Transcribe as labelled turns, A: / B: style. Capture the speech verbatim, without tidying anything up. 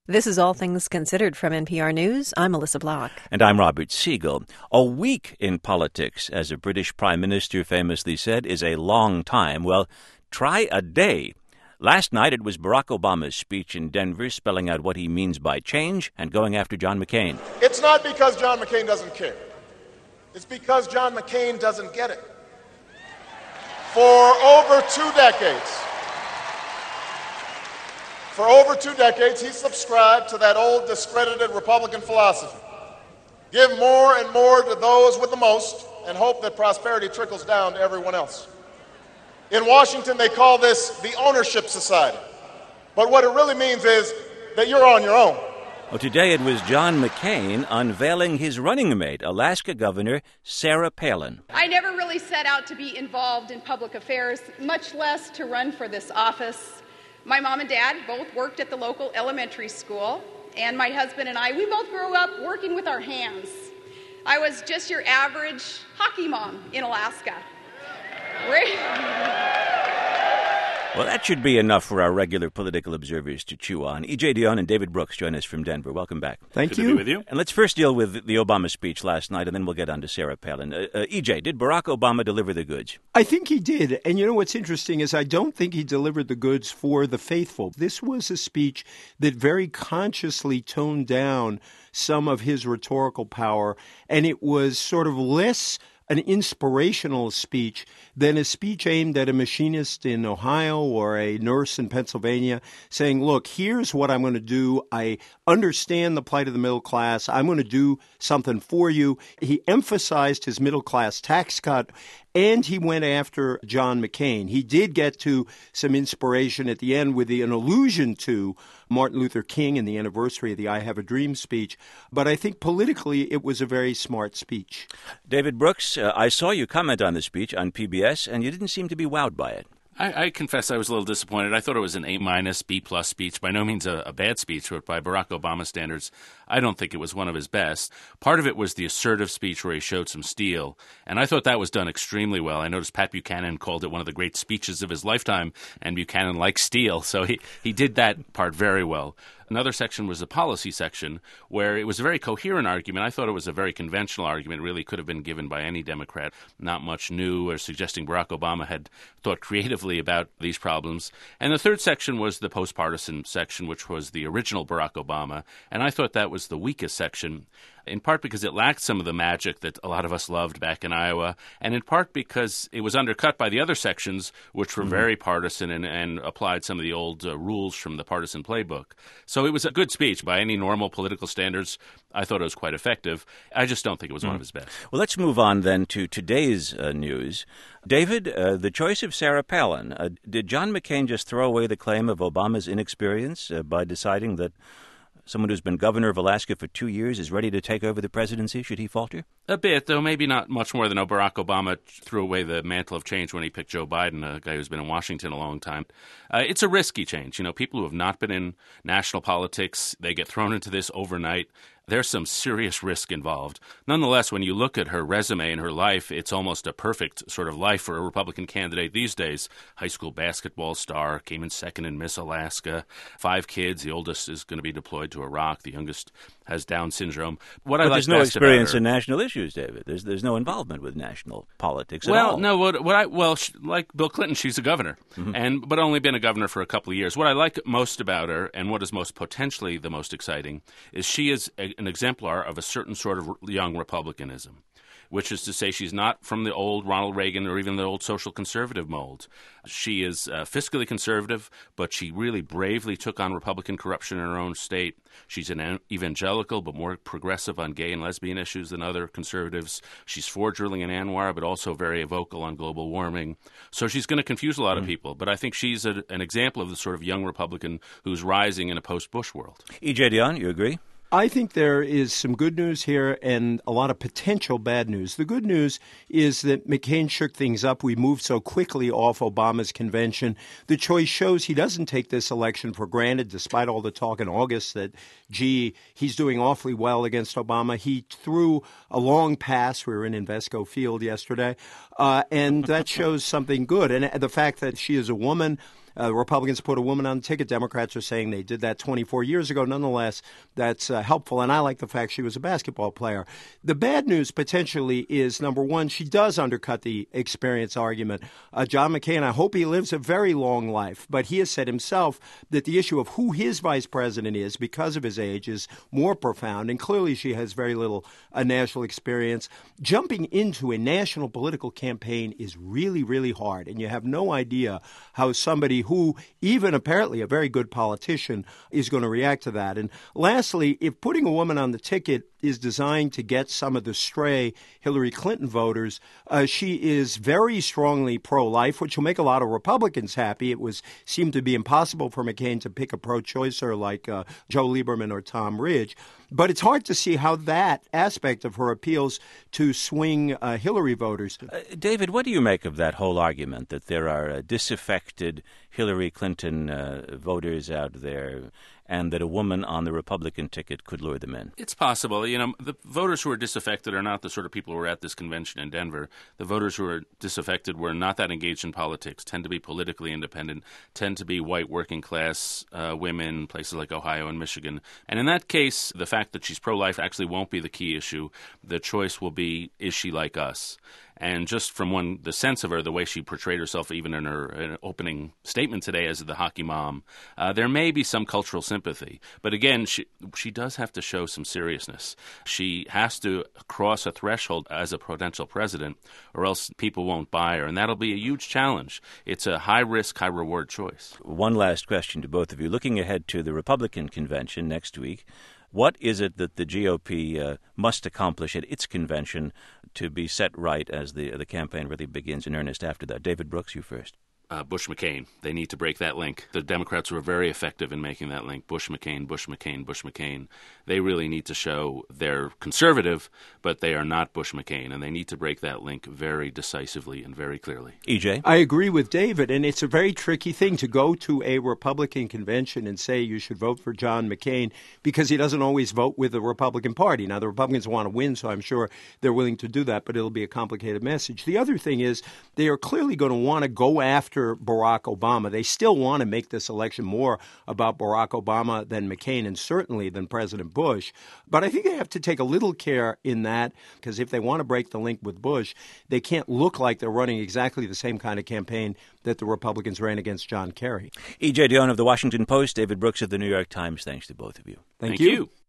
A: This is All Things Considered from N P R News. I'm Melissa Block.
B: And I'm Robert Siegel. A week in politics, as a British Prime Minister famously said, is a long time. Well, try a day. Last night it was Barack Obama's speech in Denver spelling out what he means by change and going after John McCain.
C: It's not because John McCain doesn't care. It's because John McCain doesn't get it. For over two decades, For over two decades, he subscribed to that old discredited Republican philosophy. Give more and more to those with the most and hope that prosperity trickles down to everyone else. In Washington, they call this the ownership society. But what it really means is that you're on your own.
B: Well, today it was John McCain unveiling his running mate, Alaska Governor Sarah Palin.
D: I never really set out to be involved in public affairs, much less to run for this office. My mom and dad both worked at the local elementary school, and my husband and I, we both grew up working with our hands. I was just your average hockey mom in Alaska.
B: Well, that should be enough for our regular political observers to chew on. E J Dionne and David Brooks join us from Denver. Welcome back.
E: Thank
F: Good
E: you.
F: to be with you.
B: And let's first deal with the Obama speech last night, and then we'll get on to Sarah Palin. Uh, uh, E J, did Barack Obama deliver the goods?
E: I think he did. And you know what's interesting is I don't think he delivered the goods for the faithful. This was a speech that very consciously toned down some of his rhetorical power, and it was sort of less an inspirational speech than a speech aimed at a machinist in Ohio or a nurse in Pennsylvania saying, look, here's what I'm going to do. I understand the plight of the middle class. I'm going to do something for you. He emphasized his middle class tax cut, and he went after John McCain. He did get to some inspiration at the end with the, an allusion to Martin Luther King and the anniversary of the I Have a Dream speech. But I think politically it was a very smart speech.
B: David Brooks, uh, I saw you comment on the speech on P B S, and you didn't seem to be wowed by it.
F: I, I confess I was a little disappointed. I thought it was an A-minus, B-plus speech. By no means a, a bad speech, but by Barack Obama standards, I don't think it was one of his best. Part of it was the assertive speech where he showed some steel, and I thought that was done extremely well. I noticed Pat Buchanan called it one of the great speeches of his lifetime, and Buchanan likes steel, so he, he did that part very well. Another section was the policy section, where it was a very coherent argument. I thought it was a very conventional argument. It really could have been given by any Democrat. Not much new or suggesting Barack Obama had thought creatively about these problems. And the third section was the post-partisan section, which was the original Barack Obama. And I thought that was the weakest section, in part because it lacked some of the magic that a lot of us loved back in Iowa, and in part because it was undercut by the other sections, which were mm-hmm. very partisan and, and applied some of the old uh, rules from the partisan playbook. So it was a good speech by any normal political standards. I thought it was quite effective. I just don't think it was mm. one of his best.
B: Well, let's move on then to today's uh, news. David, uh, the choice of Sarah Palin. Uh, did John McCain just throw away the claim of Obama's inexperience uh, by deciding that someone who's been governor of Alaska for two years is ready to take over the presidency should he falter?
F: A bit, though maybe not much more than Barack Obama threw away the mantle of change when he picked Joe Biden, a guy who's been in Washington a long time. Uh, it's a risky change. You know, people who have not been in national politics, they get thrown into this overnight. There's some serious risk involved. Nonetheless, when you look at her resume and her life, it's almost a perfect sort of life for a Republican candidate these days. High school basketball star, came in second in Miss Alaska, five kids. The oldest is going to be deployed to Iraq. The youngest has Down syndrome. What
B: but
F: I like
B: there's no
F: best
B: experience
F: about her,
B: in national issues, David. There's there's no involvement with national politics at
F: well,
B: all.
F: no. What, what I well, she, like Bill Clinton, she's a governor, mm-hmm. and but only been a governor for a couple of years. What I like most about her, and what is most potentially the most exciting, is she is a, an exemplar of a certain sort of young republicanism, which is to say she's not from the old Ronald Reagan or even the old social conservative mold. She is uh, fiscally conservative, but she really bravely took on Republican corruption in her own state. She's an evangelical, but more progressive on gay and lesbian issues than other conservatives. She's for drilling in ANWR, but also very vocal on global warming. So she's going to confuse a lot mm. of people, but I think she's a, an example of the sort of young Republican who's rising in a post-Bush world.
B: E J Dionne, you agree?
E: I think there is some good news here and a lot of potential bad news. The good news is that McCain shook things up. We moved so quickly off Obama's convention. The choice shows he doesn't take this election for granted, despite all the talk in August that, gee, he's doing awfully well against Obama. He threw a long pass. We were in Invesco Field yesterday, uh, and that shows something good. And the fact that she is a woman Uh, Republicans put a woman on the ticket. Democrats are saying they did that twenty-four years ago. Nonetheless, that's uh, helpful, and I like the fact she was a basketball player. The bad news potentially is, number one, she does undercut the experience argument. Uh, John McCain, I hope he lives a very long life, but he has said himself that the issue of who his vice president is because of his age is more profound, and clearly she has very little uh, national experience. Jumping into a national political campaign is really, really hard, and you have no idea how somebody who, even apparently a very good politician, is going to react to that. And lastly, if putting a woman on the ticket is designed to get some of the stray Hillary Clinton voters, uh, she is very strongly pro-life, which will make a lot of Republicans happy. It was seemed to be impossible for McCain to pick a pro-choicer like uh, Joe Lieberman or Tom Ridge. But it's hard to see how that aspect of her appeals to swing uh, Hillary voters.
B: Uh, David, what do you make of that whole argument that there are uh, disaffected Hillary Clinton uh, voters out there and that a woman on the Republican ticket could lure them in?
F: It's possible. You know, the voters who are disaffected are not the sort of people who were at this convention in Denver. The voters who are disaffected were not that engaged in politics, tend to be politically independent, tend to be white working class uh, women, places like Ohio and Michigan. And in that case, the fact that she's pro-life actually won't be the key issue. The choice will be, is she like us? And just from one, the sense of her, the way she portrayed herself even in her, in her opening statement today as the hockey mom, uh, there may be some cultural sympathy. But again, she, she does have to show some seriousness. She has to cross a threshold as a potential president, or else people won't buy her. And that'll be a huge challenge. It's a high-risk, high-reward choice.
B: One last question to both of you. Looking ahead to the Republican convention next week, what is it that the G O P uh, must accomplish at its convention to be set right as the the campaign really begins in earnest after that? David Brooks, you first.
F: Uh, Bush-McCain. They need to break that link. The Democrats were very effective in making that link. Bush-McCain, Bush-McCain, Bush-McCain. They really need to show they're conservative, but they are not Bush-McCain, and they need to break that link very decisively and very clearly.
B: E J?
E: I agree with David, and it's a very tricky thing to go to a Republican convention and say you should vote for John McCain because he doesn't always vote with the Republican Party. Now, the Republicans want to win, so I'm sure they're willing to do that, but it'll be a complicated message. The other thing is they are clearly going to want to go after Barack Obama. They still want to make this election more about Barack Obama than McCain and certainly than President Bush. But I think they have to take a little care in that because if they want to break the link with Bush, they can't look like they're running exactly the same kind of campaign that the Republicans ran against John Kerry.
B: E J Dionne of The Washington Post, David Brooks of The New York Times, thanks to both of you.
E: Thank,
F: Thank
E: you.
F: you.